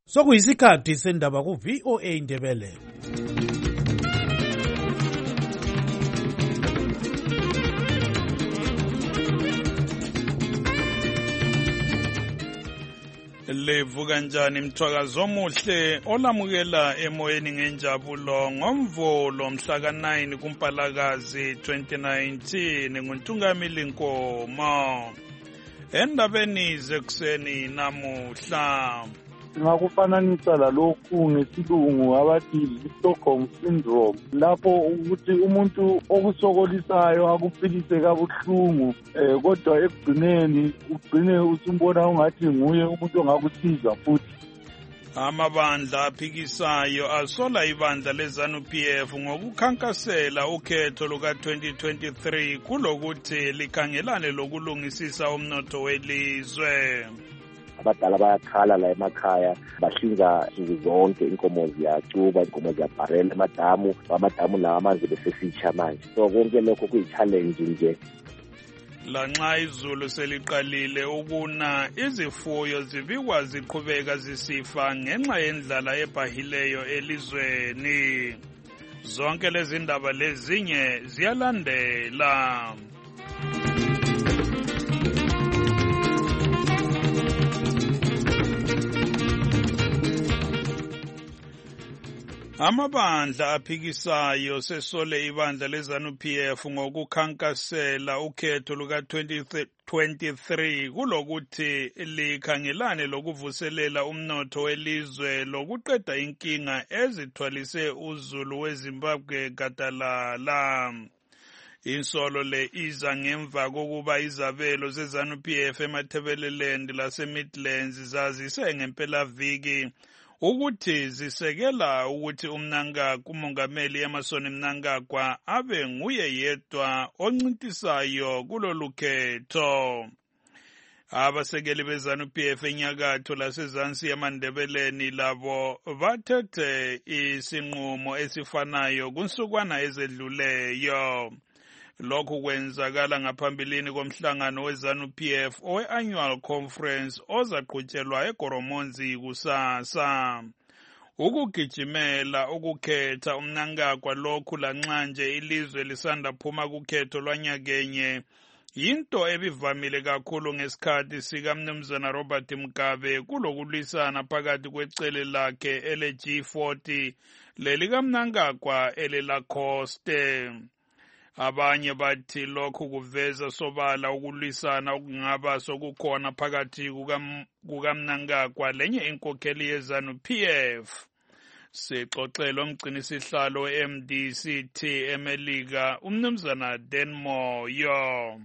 Sokuyisikhathi sendaba ku VOA Indebele. Livuka njani mthwakazo omuhle olamukela emoyeni ngenjabulo ngomvulo mhla ka-9 kuMpalakazi 2019 nguNtungamili Nkomo. Endabeni zekuseni namuhla ngakufananisa lalokhu ngesilungu abathi i-Stockholm syndrome, lapho ukuthi umuntu okusokolisayo akuphilise kabuhlungu kodwa ekugcineni ugcine usumbona ungathi nguye umuntu ongakusiza futhi. Amabandla aphikisayo asola ibandla leZANU-PF ngokukhankasela ukhetho luka-2023 kulokuthi likhangelane lokulungisisa umnotho welizwe. Abadala bayakhala la emakhaya, bahlinza nsuku zonke, inkomo ziyacuba, inkomo ziyabharela amadamu lawa amanzi besesitsha manje. So konke lokho kuyi-challenge nje. Lanxa izulu seliqalile ukuna, izifuyo zibikwa ziqhubeka zisifa ngenxa yendlala ebhahileyo elizweni. Zonke lezi ndaba lezinye ziyalandela. Amabandla aphikisayo sesole ibandla leZANU-PF ngokukhankasela ukhetho luka-2023 kulokuthi likhangelane lokuvuselela umnotho welizwe lokuqeda inkinga ezithwalise uzulu weZimbabwe gadalala. Insolo le iza ngemva kokuba izabelo zeZANU-PF eMatabeleland laseMidlands zazise ngempelaviki ukuthi zisekela ukuthi umongameli Emmerson Mnangagwa abe nguye yedwa oncintisayo kulolu khetho. Abasekeli beZANU-PF enyakatho lasezansi yamandebeleni labo bathethe isinqumo esifanayo kunsukwana ezedluleyo. Lokhu kwenzakala ngaphambilini komhlangano weZANU-PF owe-annual conference ozaqhutshelwa eGoromonzi kusasa. Ukugijimela ukukhetha uMnangagwa lokhu lanxa nje ilizwe lisanda phuma kukhetho lwanyakenye yinto ebivamile kakhulu ngesikhathi sikaMnumzana Robert Mugabe kulokulwisana phakathi kwecele lakhe ele-G40 lelikaMnangagwa eleLacoste. Abanye bathi lokhu kuveza sobala ukulwisana okungaba sokukhona phakathi kukaMnangagwa lenye inkokheli yeZANU-PF. Sixoxela umgcinisihlalo we-MDCT eMelika uMnumzana Denmoyo.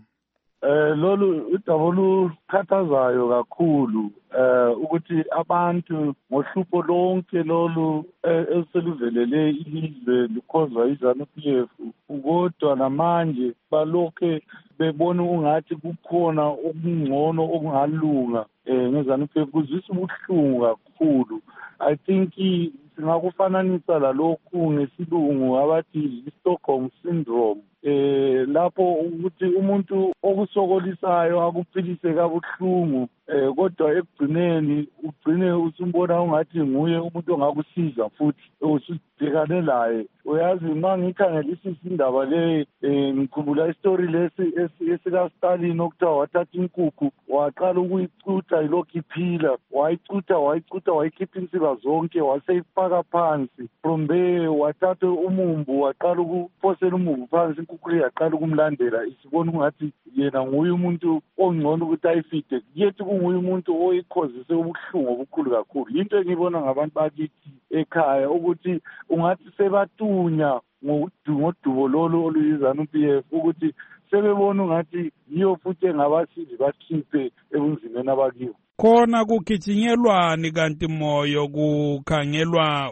Lolu udaba olukhathazayo kakhulu ukuthi abantu ngohlupho lonke lolu eseluvelele ilizwe lukhozwa iZANU-PF, kodwa namanje balokhe bebona ungathi kukhona okungcono okungalunga ngeZANU-PF, kuzwisa ubuhlungu kakhulu. I think singakufananisa lalokhu ngesilungu abathi i-Stockholm syndrome, lapho ukuthi umuntu okusokolisayo akuphilise kabuhlungu kodwa ekugcineni ugcine usumbona ungathi nguye umuntu ongakusiza futhi usubhekane laye. Uyazi, uma ngikhangelisisa indaba le ngikhumbula istori lesi esika-Stalin okuthiwa wathatha inkukhu waqala ukuyicutha ilokhu iphila, wayicutha wayikhipha insika zonke waseyifaka phansi. From there wathatha umumbu waqala ukuphosela umumbu phansi, inkukhu le yaqala ukumlandela isibona ungathi yena nguye umuntu ongcono ukuthi ayifide, yethi kunguye umuntu oyikhozise ubuhlungu obukhulu kakhulu. Into engibona ngabantu bakithi ekhaya ukuthi ungathi sebatunya ngodubo lolu oluyiZANU-PF ukuthi sebebona ungathi yiyo futhi engabasizi bakhiphe ebunzimeni abakiwo. Khona kugijinyelwani kanti moyo kukhangelwa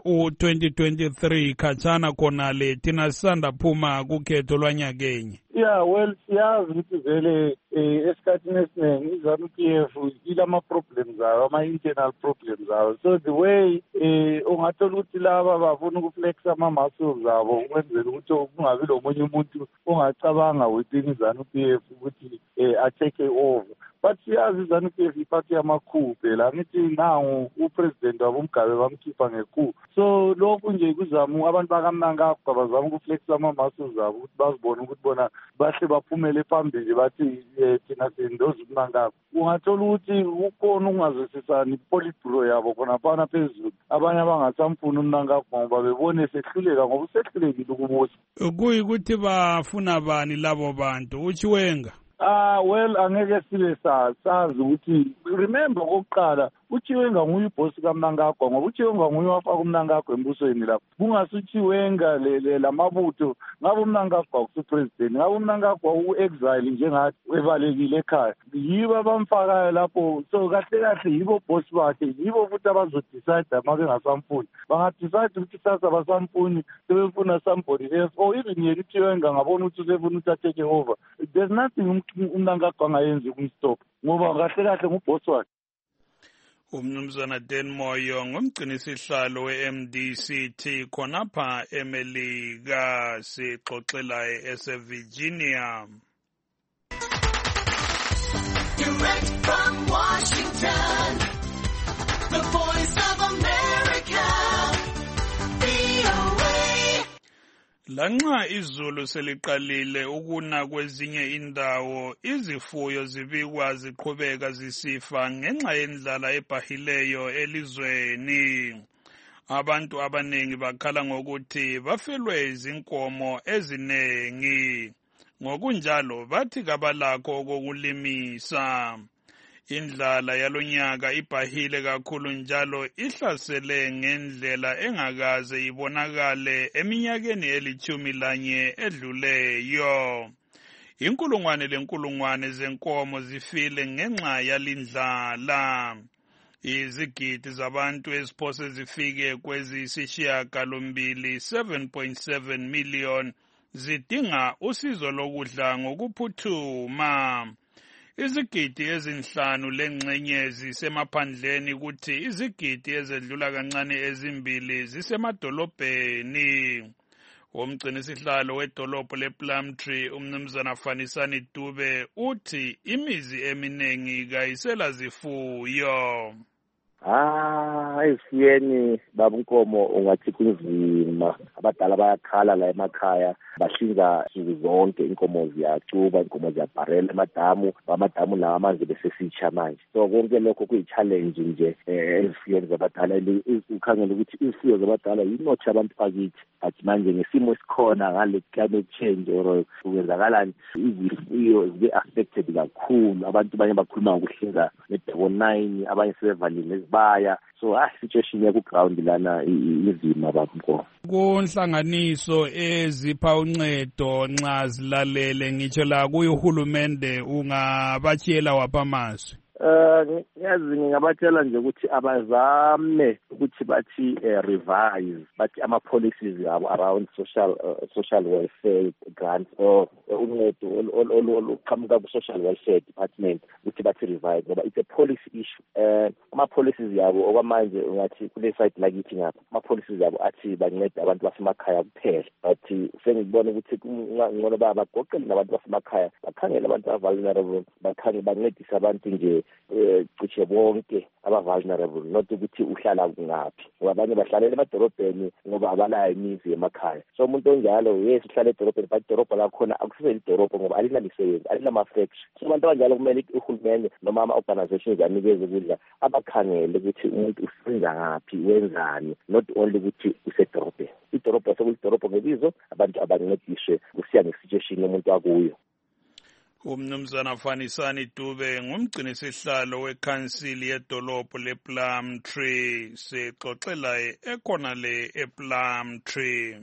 u-2023 khatshana khona le thina sisanda phuma kukhetho lwanyakenye? Yeah, well, siyazi ukuthi vele esikhathini esiningi iZANU-PF ilama-problems ayo, ama-internal problems ayo. So the way ungathola ukuthi laba bafuna ukuflexa ama-muscles abo ukwenzela ukuthi kungabi lo munye umuntu ongacabanga within iZANU-PF ukuthi atake over. but siyazi iZANU-PF iphathi yamakhu phela ngithi nangu upresident wabo uMgabe bamkhipha ngekhu. So lokhu nje kuzama abantu bakaMnangagwa bazama ukuflexa ama-muscles abo ukuthi bazibone ukuthi bona bahle baphumele phambili bathi thina sendoza uMnangagwa. Ungathola ukuthi ukhona ukungazwisisani ipolitburo yabo khonaphana phezulu, abanye abangasamfuni uMnangagwa ngoba bebone sehluleka ngoba usehlulekile ukubusa. Kuyikuthi bafuna bani labo bantu uChiwenga? Well, angeke sibe sazi ukuthi remember kokuqala uChiwenga nguye ubosi kaMnangagwa ngoba uChiwenga nguye wafaka uMnangagwa embusweni lapho. KungasuChiwenga lamabutho ngabe uMnangagwa usupresident, ngabe uMnangagwa u-exile njengathi ebalekile ekhaya. Yibo abamfakayo lapho, so kahle kahle yibo bosi bakhe, yibo futhi abazodecide uma bengasamfuni. Bangadecide ukuthi sasa basamfuni sebefuna somebody else, or even yena uChiwenga ngabona ukuthi usefuna ukuthi atake over. There's nothing uMnangagwa angayenzi ukumstop ngoba kahle kahle ngubosi wakhe. Umnumzana Dan Moyo ngumgcinisihlalo we-MDCT khonapha eMelika sixoxela eseVirginia. Direct from Washington, the Voice of America, VOA. Lanxa izulu seliqalile ukuna kwezinye indawo, izifuyo zibikwa ziqhubeka zisifa ngenxa yendlala ebhahileyo elizweni. Abantu abanengi bakhala ngokuthi bafelwe izinkomo ezinengi. Ngokunjalo bathi kabalakho okokulimisa. Indlala yalonyaka ibhahile kakhulu njalo ihlasele ngendlela engakaze ibonakale eminyakeni eli-11 edluleyo. Inkulungwane zenkomo zifile ngenxa yalindlala. Izigidi zabantu eziphose zifike kweziyisishiyagalombili 7.7 million zidinga usizo lokudla ngokuphuthuma. Izigidi ezinhlanu lengxenye zisemaphandleni kuthi izigidi ezedlula kancane ezimbili zisemadolobheni. Umgcinisihlalo wedolobho lePlumtree umnumzana Fanisani Dube uthi imizi eminengi kayisela zifuyo. Ezifuyeni babunkomo ungathi kunzima, abadala bayakhala la emakhaya, bahlinza nsuku zonke, inkomo ziyacuba, inkomo ziyabharela amadamu lawo amanzi besesitsha manje. So konke lokho kuyi-challenge nje ezifuyeni zabadala. Ukhangela ukuthi izifuyo zabadala yinothi abantu bakithi, but manje ngesimo esikhona ngale climate change or ukwenzakalani, izifuyo zibe affected kakhulu. Abantu banye bakhuluma ngokuhlinza ne-9, abanye sebevalile nezibaya. So situation yaku-ground lana izima babunkomo. Kunhlanganiso ezipha uncedo nxa zilalele ngitsho la kuyihulumende ungabatshela wapha amazwi? Yazi ngingabatshela nje ukuthi abazame ukuthi bathi revise, bathi ama-policies abo around social welfare grants or uncedo oluqhamuka ku-social welfare department ukuthi bathi revise ngoba it's a policy issue. Ama-policies yabo okwamanje ungathi kule side lakithi ngapha, ama-policies yabo athi bancede abantu basemakhaya kuphela, but sengibona ukuthi ngcono bagoqele nabantu basemakhaya, bakhangele abantu aba-vulnerable, bancedise abantu nje cishe bonke aba-vulnerable, not ukuthi uhlala ngaphi ngoba abanye bahlalela emadolobheni ngoba abalayo imizi emakhaya. So umuntu onjalo yes uhlala edolobheni, but idolobho lakhona akusele idolobho ngoba alinamisebenzi, alinama-factory. So abantu abanjalo kumele uhulumende noma ama-organizations anikeze ukudla, abakhangele ukuthi umuntu usebenza ngaphi, wenzani, not only ukuthi usedolobheni. Idolobho sekulidolobho ngebizo, abantu abancediswe kusiya nge-situation umuntu akuyo. Umnumzana Fanisani Dube ngumgcinisihlalo wekhansili yedolobho lePlumtree sixoxela ekhonale ePlumtree.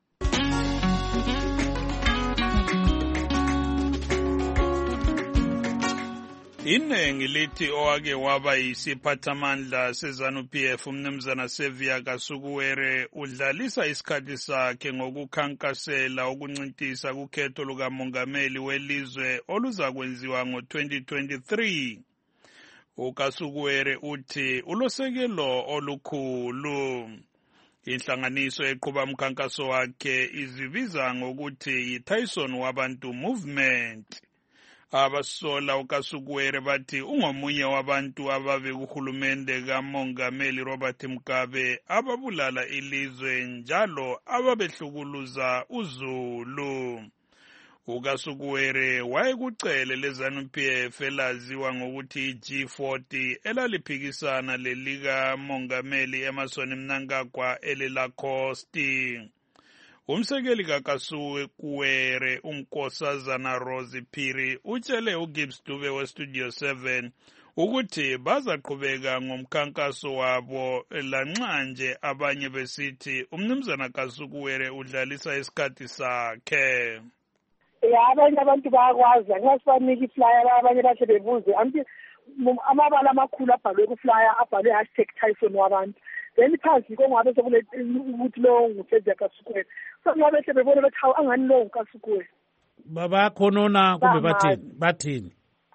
Inengi lithi owake waba yisiphathamandla seZANU-PF umnumzana Sevia Kasukuwere udlalisa isikhathi sakhe ngokukhankasela ukuncintisa kukhetho lukamongameli welizwe oluzakwenziwa ngo-2023. uKasukuwere uthi ulosekelo olukhulu. Inhlanganiso eqhuba umkhankaso wakhe izibiza ngokuthi yi-Tyson Wabantu Movement. Abasola uKasukuwere bathi ungomunye wabantu ababe kuhulumende kaMongameli Robert Mugabe ababulala ilizwe njalo ababehlukuluza uZulu. uKasukuwere wayekucele leZANU-PF elaziwa ngokuthi G40 elaliphikisana lelika Mongameli Emmerson Mnangagwa elelaKhosti. Umsekeli kaKasukuwere uNkosazana Rose Phiri utshele uGibbs Dube weStudio 7 ukuthi bazaqhubeka ngomkhankaso wabo lanxa nje abanye besithi umnumzana Kasukuwere udlalisa isikhathi sakhe. Abanye abantu bayakwazi ngasibanika iflyer abanye bahle bebuze amabala amakhulu abhalwe ku-flyer abhalwe #Tyson wabantu then phansi kongabe sekule ukuthi lo nguFezia Kasukuwere so ngabe hle bebone bethi hawu angani lo nguKasukuwere bakhonona kumbe bathini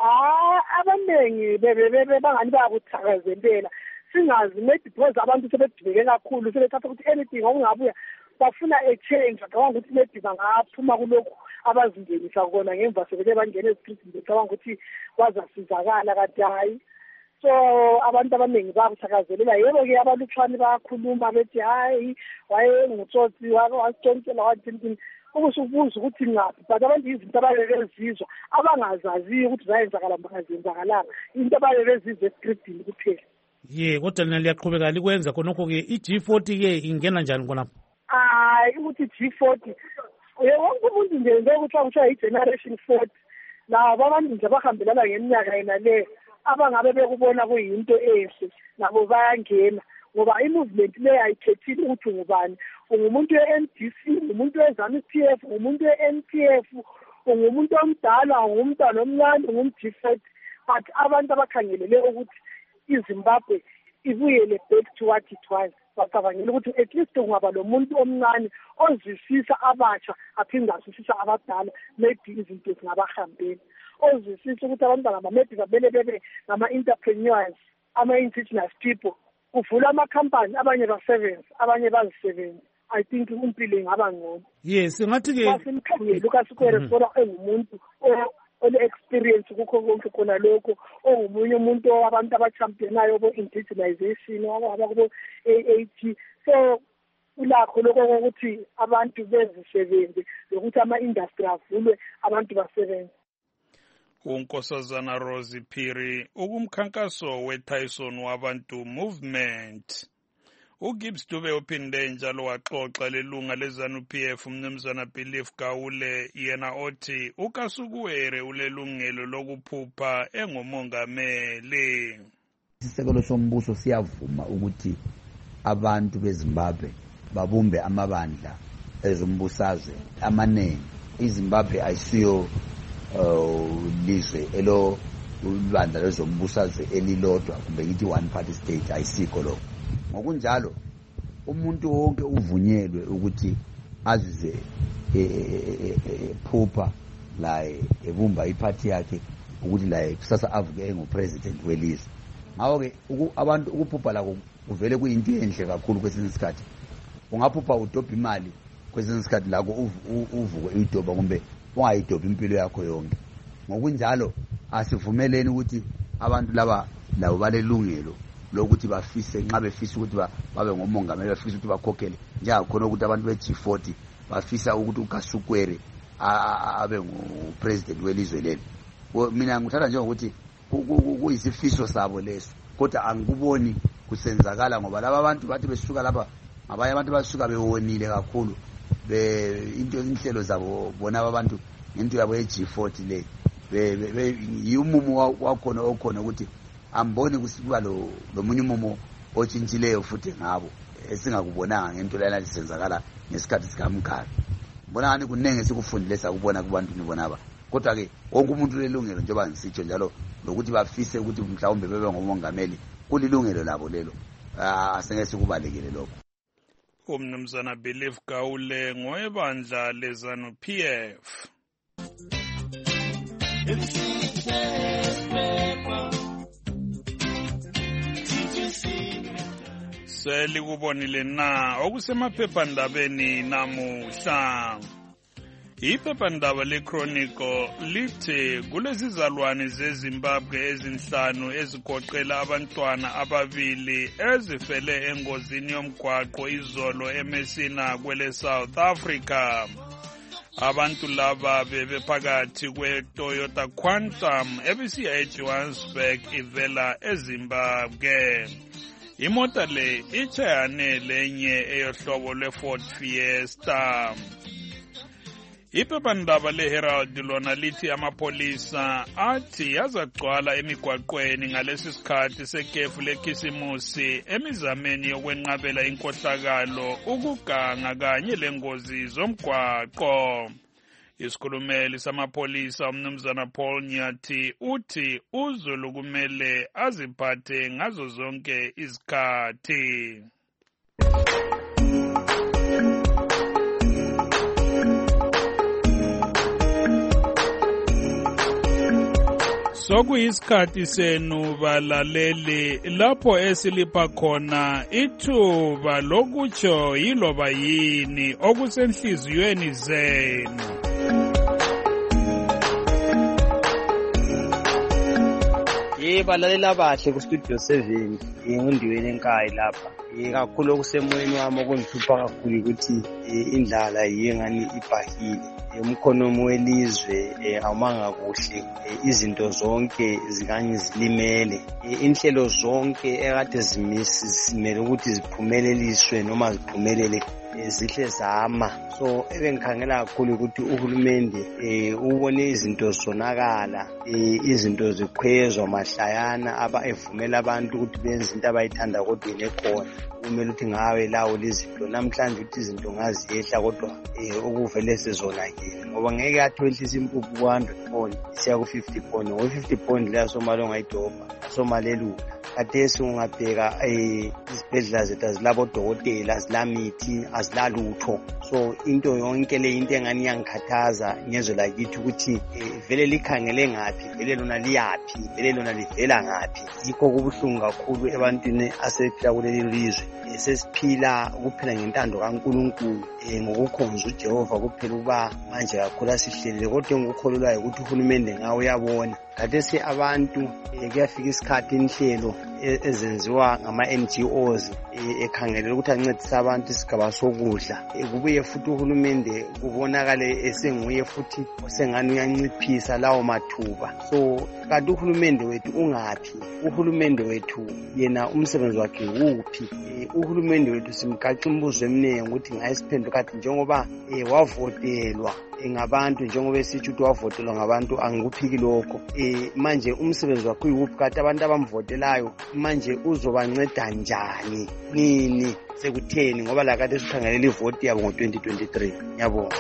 abaningi bangani bayakuthakazelela singazi maybe because abantu sebedibeke kakhulu sebethatha ukuthi anything okungabuya bafuna a-change ngicabanga ukuthi maybe bangaphuma kulokhu abazingenisa kona ngemva sebeke bangena ezikristu ngicabanga ukuthi bazasizakala kade hayi so abantu abaningi bayakuthakazelela yebo-ke abalutshwane bayakhuluma bethi hayi wayengutsotsi wasitshontshela wathini ukusubuza ukuthi ngaphi but abantu izinto abalebezizwa abangazaziyo ukuthi zayenzakala bangazenzakalanga into abalebezizwa eskriptini kuphela kodwa lina liyaqhubeka likwenza khonokho-ke i-G40-ke ingena njani khonapho ukuthi G40 wonke umuntu nje ngokuthiwa kuthiwa yi-generation 40 labo abantu nje abahambelana ngeminyaka yena le abangabe bekubona kuyinto ehle nabo bayangena ngoba i-movement le ayikhethile ukuthi ungubani ungumuntu we-NDC ungumuntu we-ZANU-PF ungumuntu we-NPF ungumuntu omdala ungumntwana omncane ungum-G40 but abantu abakhangelele ukuthi iZimbabwe ibuyele back to what it was bacabangela ukuthi at least ungaba lo muntu omncane ozwisisa abatsha aphinde azwisisa abadala maybe izinto zingabahambeli ozwisisa ukuthi abantwana maybe babele bebe ngama-entrepreneurs ama-indigenous people kuvula amakhampani abanye basebenzi abanye bazisebenzi I think impilo ingaba ngcono singathi-ke basimkhangela uKasukuwere sibona engumuntu ole-experience kukho konke khona lokho ongumunye umuntu abantu abachampionayo bo-indigenization abakubo-AAT so ulakho lokho kokuthi abantu bezisebenze lokuthi ama-industry avulwe abantu basebenze. uNkosazana Rose Phiri ukumkhankaso weTyson wabantu movement. uGibbs Dube uphinde njalo waxoxa lelunga leZANU-PF umnumzana Belief Gawule yena othi uKasukuwere ulelungelo lokuphupha engumongameli. Isisekelo sombuso siyavuma ukuthi abantu beZimbabwe babumbe amabandla ezombusazwe amaningi. iZimbabwe ayisiyo lizwe ibandla lezombusazwe elilodwa kumbe ngithi one party state ayisikho lokho. Ngokunjalo umuntu wonke uvunyelwe ukuthi azize phupha la ebumba iphathi yakhe ukuthi la kusasa avuke engupresident welizwe. Ngawo-ke abantu ukuphupha lakho kuvele kuyinto enhle kakhulu kwesinye isikhathi. Ungaphupha udobha imali kwesinye isikhathi lakho uvuke uyidobha kumbe ungayidobha impilo yakho yonke. Ngokunjalo asivumeleni ukuthi abantu laba labo balelungelo lokuthi bafise nxa befisa ukuthi babe ngomongameli bafisa ukuthi bakhokhele njengakhona ukuthi abantu be-G40 bafisa ukuthi uKasukuwere abe ngupresident welizwe leli. Mina ngithatha njengokuthi kuyisifiso sabo leso kodwa angikuboni kusenzakala ngoba laba abantu bathi besuka lapha ngabanye abantu basuka bewonile kakhulu inhlelo zabo bona abantu into yabo ye-G40 le yiumumo wakhona okhona ukuthi amboni kusiba lo munye umumo otshintshileyo futhi ngabo esingakubonanga ngento lana lisenzakala ngesikhathi sikaMkhari. Mbona ngani kunenge sikufundile sakubona kubantu nibonaba kodwa ke wonke umuntu lelungelo njengoba ngisitsho njalo lokuthi bafise ukuthi mhlawumbe bebe ngomongameli kulilungelo labo lelo asengeke sikubalekele lokho. umnumzana Belief Gawule ngoyebandla leZANU-PF. Selikubonile na okusemaphephandabeni namuhla. Iphephandaba leChronicle lithi kulezizalwane zeZimbabwe ezinhlanu ezigoqela abantwana ababili ezifele engozini yomgwaqo izolo eMessina kwele South Africa. Abantu laba bebephakathi kweToyota Quantum ebisiya eJohannesburg ivela eZimbabwe. Imota le itshayane lenye eyohlobo lweFord Fiesta. Iphephandaba leHerald lona lithi amapolisa athi yazagcwala emigwaqweni ngalesi sikhathi sekhefu lekhisimusi emizameni yokwenqabela inkohlakalo, ukuganga kanye lengozi zomgwaqo. Isikhulumeli samapolisa umnumzana Paul Nyathi uthi uZulu kumele aziphathe ngazo zonke izikhathi. Sokuyisikhathi senu balaleli lapho esilipha khona ithuba lokutsho yiloba yini okusenhliziyweni zenu. Balaleli abahle ku studio 7 ngundiweni enkayi lapha. Kakhulu okusemoyeni wami okungihlupha kakhulu ukuthi indlala yengani ibhahile. Umkhonomi welizwe awumanga kuhle, izinto zonke zikanye zilimele, inhlelo zonke ekade zisimele ukuthi ziphumeleliswe noma ziphumelele zihle zama. So ebengikhangela kakhulu ukuthi uhulumende ubone izinto zonakala, izinto zikhwezwa mahlayana evumela abantu ukuthi benze into abayithanda kodwa inekhona. Kumele ukuthi ngawe lawo lezinto namhlanje ukuthi izinto ngaziyehla kodwa ukuvele sezonakele ngoba ngeke athohlisa impuphu ku100 pound siya ku50 pound. Ngo50 pound la somali ongayidobha somalelula. Kathesi ungabheka izibhedlela zethu azilabo dokotela, azilamithi, azilalutho. So into yonke le into engani yangikhathaza ngezwe lakithi ukuthi vele likhangele ngaphi, vele lona liyapi, vele lona livela ngaphi. Yikho kubuhlungu kakhulu ebantwini asephila kuleli lizwe. Sesiphila ukuphila ngentando kaNkulunkulu, ngokukhonza uJehova kuphela uba manje kakhulu asihlelele, kodwa ngikukholelwa ukuthi uhulumende ngawe uyabona. Kathesi abantu kuyafika isikhathi inhlelo ezenziwa ngama-NGOs ekhangelela ukuthi ancedise abantu isigaba sokudla. Kubuye futhi uhulumende kubonakale esenguye futhi osengani uyanciphisa lawo mathuba. So kanti uhulumende wethu ungaphi? Uhulumende wethu yena umsebenzi wakhe uphi? Uhulumende wethu simgaxa imibuzo eminingi ukuthi ngayisiphendulo kathi njengoba wavotelwa ngabantu, njengoba esithi ukuthi wavotelwa ngabantu angikuphiki lokho. Manje umsebenzi wakhe uyuphi? Kanti abantu abamvotelayo manje uzobanceda njani? Nini sekutheni? Ngoba la kade sikhangelela ivoti yabo ngo-2023. Ngiyabonga.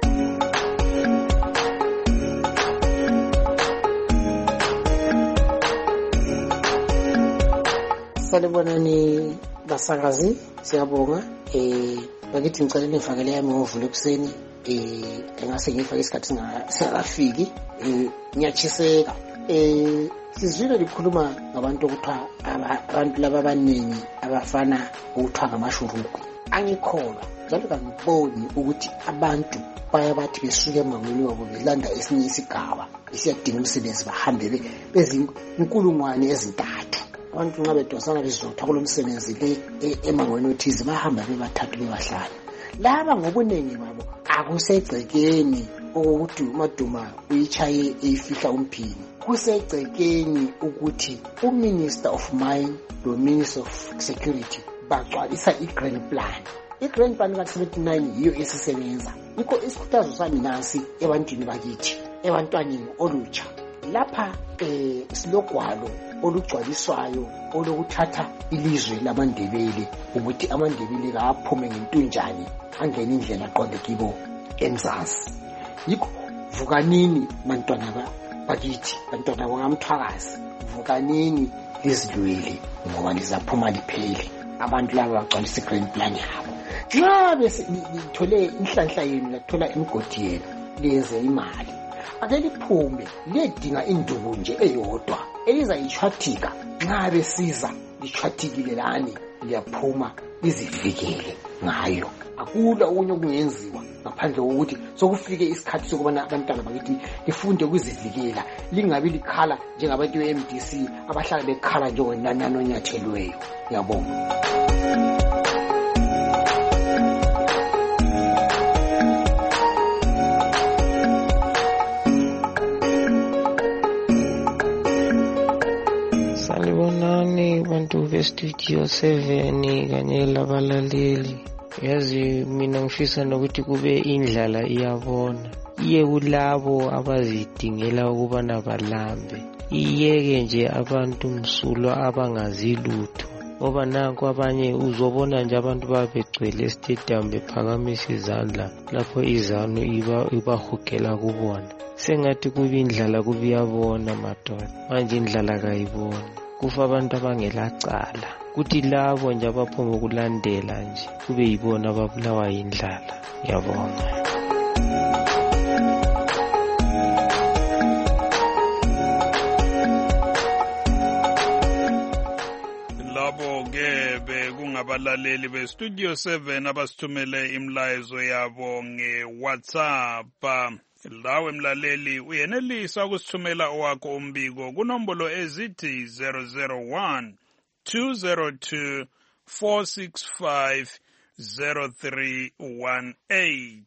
Sanibonani basakazi, siyabonga. Bakithi ngicela nifakele yami ngovula ekuseni. Engase ngifake isikhathi singakafiki. Ngiyachiseka. Sizwile likhuluma ngabantu okuthiwa abantu laba abaningi abafana ukuthiwa ngamashuruku. Angikholwa njalo kangiboni ukuthi abantu bayabathi besuke emangweni wabo belanda esinye isigaba isiyadinga umsebenzi bahambe bezinkulungwane ezintathu. Abantu nxa bedosana bezotha kulo msebenzi le emangweni othize bahamba bebathathu bebahlanu. Laba ngobuningi babo akusegcekeni ukuthi uMaduma uyichaye eyifihla umphini. Kusegcekeni ukuthi uMinister of Mine lo Minister of Security bagcwalisa i-Grand Plan. I-Grand Plan ka-79 yiyo esisebenza. Yikho isikhuthazo sami nasi ebantwini bakithi, ebantwaneni olutsha. Lapha silogwalo olugcwaliswayo olokuthatha ilizwe lamaNdebele ukuthi amaNdebele kaphume ngentunjani angena indlela aqonde kibo eMzansi. Yikho vukanini bantwana bakithi, bantwana bangamthwakazi, vukanini lizilwele ngoba lizaphuma liphele. Abantu laba bagcwalisa i-Grand Plan yabo. Nxa besithole inhlanhla yenu lathola imigodi yenu leze imali, ake liphume ledinga induku nje eyodwa elizayitshwathika. Nxa besiza lichwathikile lani liyaphuma izivikele ngayo. Akula okunye okungenziwa ngaphandle kokuthi sokufike isikhathi sokubana abantwana bakithi lifunde ukuzivikela, lingabi likhala njengabantu be-MDC abahlala bekhala njengonanana onyathelweyo. Ngiyabonga. Sanibonani bantu bestudio 7 kanye labalaleli. Yazi mina ngifisa nokuthi kube indlala iyabona, iye kulabo abazidingela ukubana balambe, iyeke nje abantu msulwa abangazi lutho. Ngoba nanku abanye uzobona nje abantu babegcwele estadium bephakamisa izandla lapho izanu ibahugela kubona. Sengathi kuba indlala kubiyabona madoda, manje indlala kayibona, kufa abantu abangelacala, kuthi labo nje abaphuma ukulandela nje kube yibona ababulawa yindlala. Ngiyabonga. Labo-ke bekungabalaleli bestudio 7 abasithumele imlayezo yabo nge-WhatsApp. Lawe mlaleli uyenelisa ukusithumela owakho umbiko kunombolo ezithi 001 202 465 0318.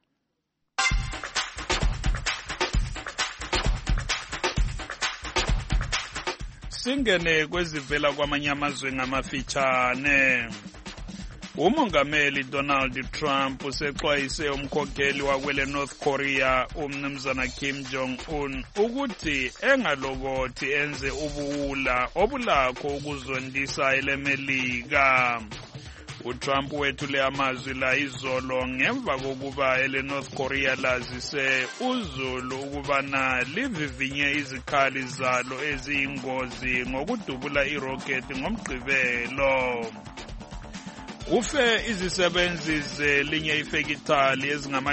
Singene kwezivela kwamanye amazwe ngamafitshane. Umongameli Donald Trump usexwayise umkhokheli wakwele North Korea umnumzana Kim Jong-un ukuthi engalokothi enze ubuwula obulakho ukuzondisa elemelika. uTrump wethule amazwi la izolo ngemva kokuba ele North Korea lazise uzulu ukubana livivinye izikhali zalo eziyingozi ngokudubula irocket ngomgqibelo. Kufe izisebenzi zelinye ifekithali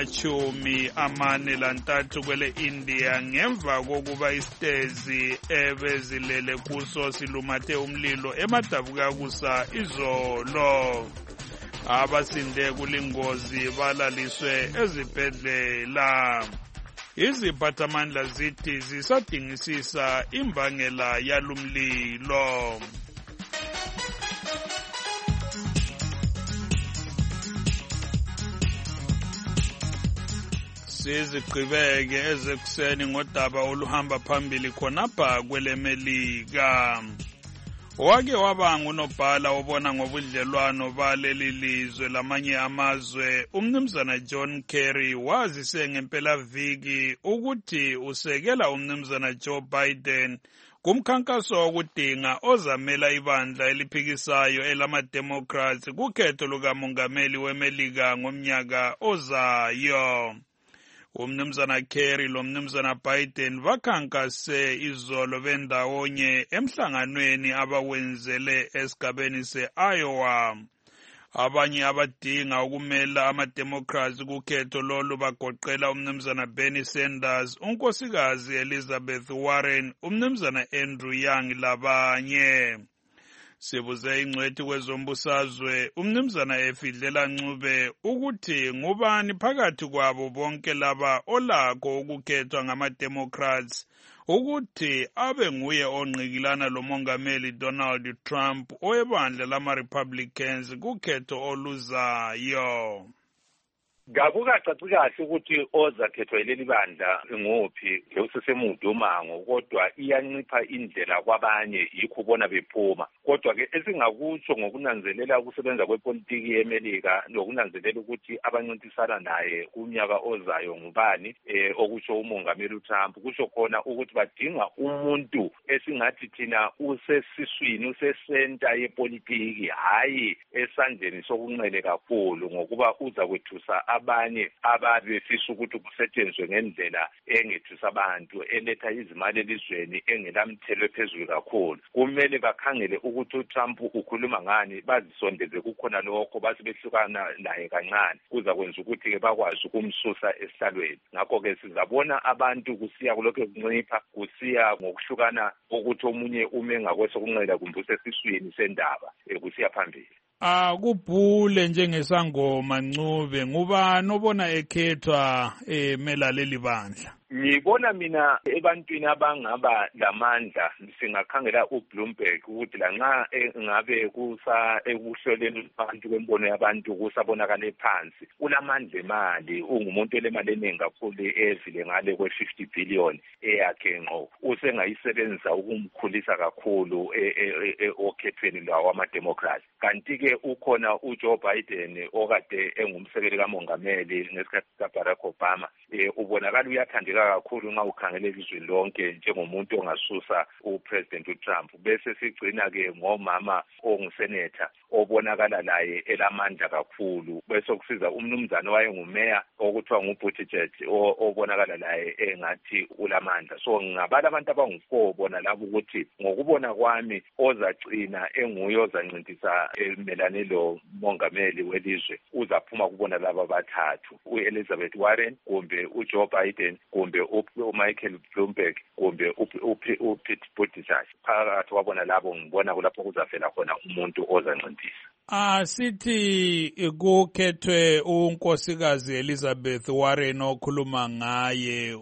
ezingama-43 kwele India ngemva kokuba isitezi ebezilele kuso silumathe umlilo emadabukakusa izolo. Abasinde kulingozi balaliswe ezibhedlela. Iziphathamandla zithi zisadingisisa imbangela yalumlilo. Sizigqibeke ezekuseni ngodaba oluhamba phambili khonapha kwele Melika. Wake waba ngunobhala obona ngobudlelwano baleli lizwe lamanye amazwe umnumzana John Kerry wazise ngempelaviki ukuthi usekela umnumzana Joe Biden kumkhankaso wokudinga ozamela ibandla eliphikisayo elama-Democrats kukhetho lukamongameli weMelika ngomnyaka ozayo. Umnumzana Kerry lo mnumzana Biden bakhankase izolo bendawonye emhlanganweni abawenzele esigabeni se-Iowa. Abanye abadinga ukumela ama-Democrats kukhetho lolu bagoqela umnumzana Bernie Sanders, unkosikazi Elizabeth Warren, umnumzana Andrew Yang labanye. Sibuze ingcwethi kwezombusazwe umnumzana efidlela Ncube ukuthi ngubani phakathi kwabo bonke laba olakho ukukhethwa ngama-Democrats ukuthi abe nguye onqikilana lomongameli Donald Trump owebandla lama-Republicans kukhetho oluzayo. Kakukacaci kahle ukuthi ozakhethwa yileli bandla ngophi usesemude umango, kodwa iyancipha indlela kwabanye yikho ubona bephuma. Kodwa ke esingakutsho ngokunanzelela ukusebenza kwepolitiki yeMelika nokunanzelela ukuthi abancintisana naye kunyaka ozayo ngubani, okusho umongameli uTrump, kusho khona ukuthi badinga umuntu esingathi thina usesiswini usesenta yepolitiki, hayi esandleni sokunxele kakhulu ngokuba uza kwethusa abanye ababefisa ukuthi kusetshenzwe ngendlela engethusa abantu eletha izimali elizweni engelamthelo phezulu kakhulu. Kumele bakhangele ukuthi uTrump ukhuluma ngani, bazisondeze kukhona lokho basibehlukana naye kancane kuza kwenza ukuthi bakwazi ukumsusa esihlalweni. Ngakho-ke sizabona abantu kusiya kulokho kuncipha, kusiya ngokuhlukana ukuthi omunye ume ngakwesokunxele kumbe usesiswini sendaba kusiya phambili. Akubhule njengesangoma Ncube ngubani obona ekhethwa melaleli bandla? Ngibona mina ebantwini abangaba lamandla singakhangela uBloomberg ukuthi lanxa ngabe kusa ekuhloleni abantu kwembono yabantu kusabonakala phansi ulamandla emali ungumuntu olemali eningi kakhulu evile ngale kwe-50 billion eyakhe ngqo usengayisebenzisa ukumkhulisa kakhulu okhethweni lwawo ama-democrats. Kanti-ke ukhona uJoe Biden okade engumsekeli kamongameli ngesikhathi kaBarack Obama ubonakala uyathandeka kakhulu nxa ukhangele elizweni lonke njengomuntu ongasusa uPresident uTrump. Bese sigcina-ke ngomama ongusenetha obonakala laye elamandla kakhulu. Bese kusiza umnumzana wayengumeya okuthiwa nguButtigieg obonakala laye engathi ulamandla. So ngabala abantu abangu-4 bona labo ukuthi ngokubona kwami ozacina enguye ozancintisa emelane lo mongameli welizwe uzaphuma kubona laba bathathu, uElizabeth Warren kumbe uJoe Biden kumbe uMichael Bloomberg kumbe uPete Buttigieg. Phakathi kwabona labo ngibona kulapho kuzavela khona umuntu ozancintisa. Sithi kukhethwe unkosikazi Elizabeth Warren okhuluma ngaye,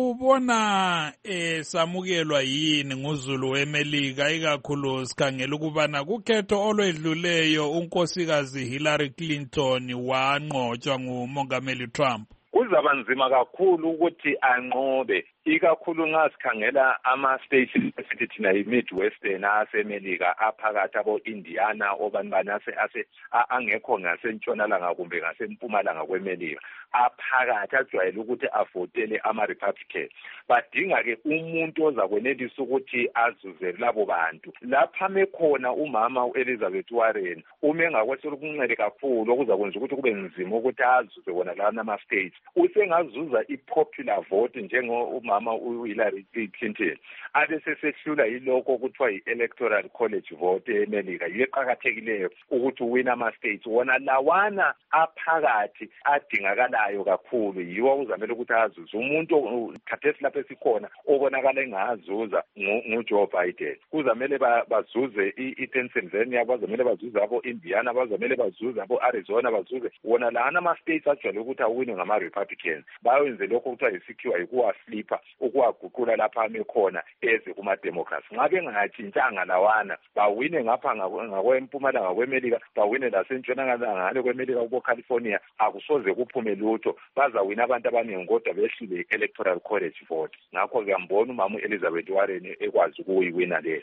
ubona samukelwa yini nguzulu weMelika ikakhulu sikhangela ukubana kukhetho olwedluleyo unkosikazi Hillary Clinton wanqotshwa ngumongameli Trump? Kuzaba nzima kakhulu ukuthi anqobe ikakhulu nxa sikhangela ama-states esithi thina yi-Midwestern asemelika aphakathi abo-Indiana obanibani angekho ngasentshonalanga kumbe ngasempumalanga kwemelika aphakathi ajwayele ukuthi avotele ama-Republican. Badinga-ke umuntu ozakwenelisa ukuthi azuze labo bantu. Lapha mekhona umama u-Elizabeth Warren ume ngakwesela ukuncele kakhulu okuzakwenza ukuthi kube nzima ukuthi azuze wona lana ama-states. Usengazuza i-popular vote njengomama uHillary Clinton abesesehlula yiloko okuthiwa yi-electoral college vote eMelika yeqhakathekileyo ukuthi uwina ama-states wona lawana aphakathi adingakalayo kakhulu yiwo uzamele ukuthi azuze. Umuntu khathesi lapho esikhona obonakala engazuza nguJoe Biden. Kuzamele bazuze i-Pennsylvania, bazamele bazuze abo-Indiana, bazamele bazuze abo-Arizona, bazuze wona lana ama-states ajwayele ukuthi awine ngama-Republicans. Bayenze lokho kuthiwa yisikhiwa yikuwaflipha ukuwaguqula lapha amekhona eze kuma-Democrats. Ngabe ngayatshintshanga lawana bawine ngapha ngakwempumalanga kwemelika bawine lasentshonalanga ngale kwemelika kubo-California akusoze kuphume lutho. Bazawina abantu abaningi kodwa behlule i-electoral college vote. Ngakho ngiyambona umama uElizabeth Warren ekwazi ukuyiwina leyo.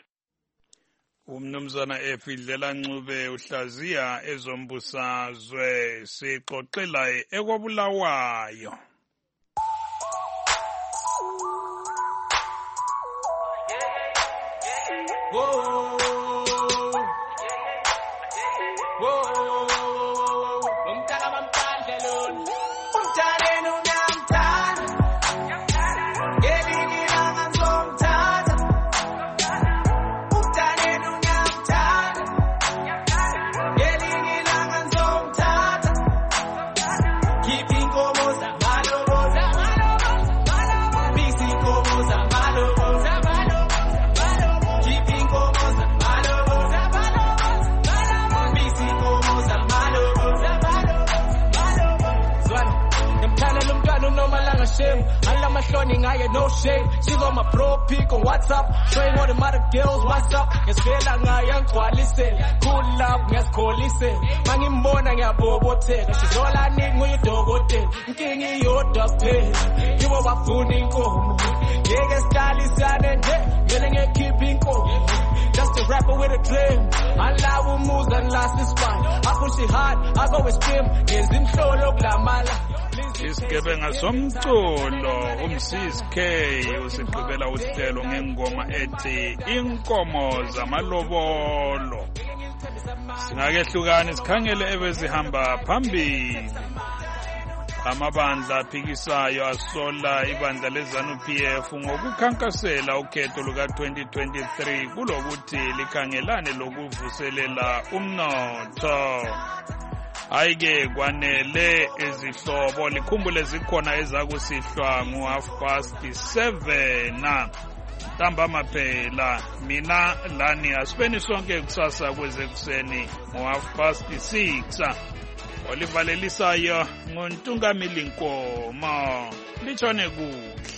Umnumzana Efidlela Ncube uhlaziya ezombusazwe sixoxela ekwabulawayo. No shame, she's on my pro pic on WhatsApp. Showing all the mother girls what's up. Ngesela ngaya ngigcwalise. Cool love ngesikholise. Mangimbona ngiyabobotheka. She's all I need nguyidokotela. Inkinga iyodwa kuphela. Yibo bafuna inkomo. Ngeke sihlalisane nje. Ngeke ngekhipha inkomo. Just a rapper with a dream. Allow umuza last is fine. I push it hard, I go extreme. Ngenza imhlolo kulamala. Isigebenga somculo umsisi K usigqibela uhlelo ngengoma ethi inkomo zamalobolo. Singakehlukani sikhangele ebezihamba phambili. Amabandla aphikisayo asola ibandla leZANU-PF ngokukhankasela ukhetho luka-2023 kulokuthi likhangelane lokuvuselela umnotho. Ayike kwanele izihlobo likhumbule zikhona ezakusihlwa ngo-7:30 ntambama phela mina lani asibeni sonke kusasa kwezekuseni ngo6:30 olivalelisayo nguntungamili Nkomo litshone kuhle.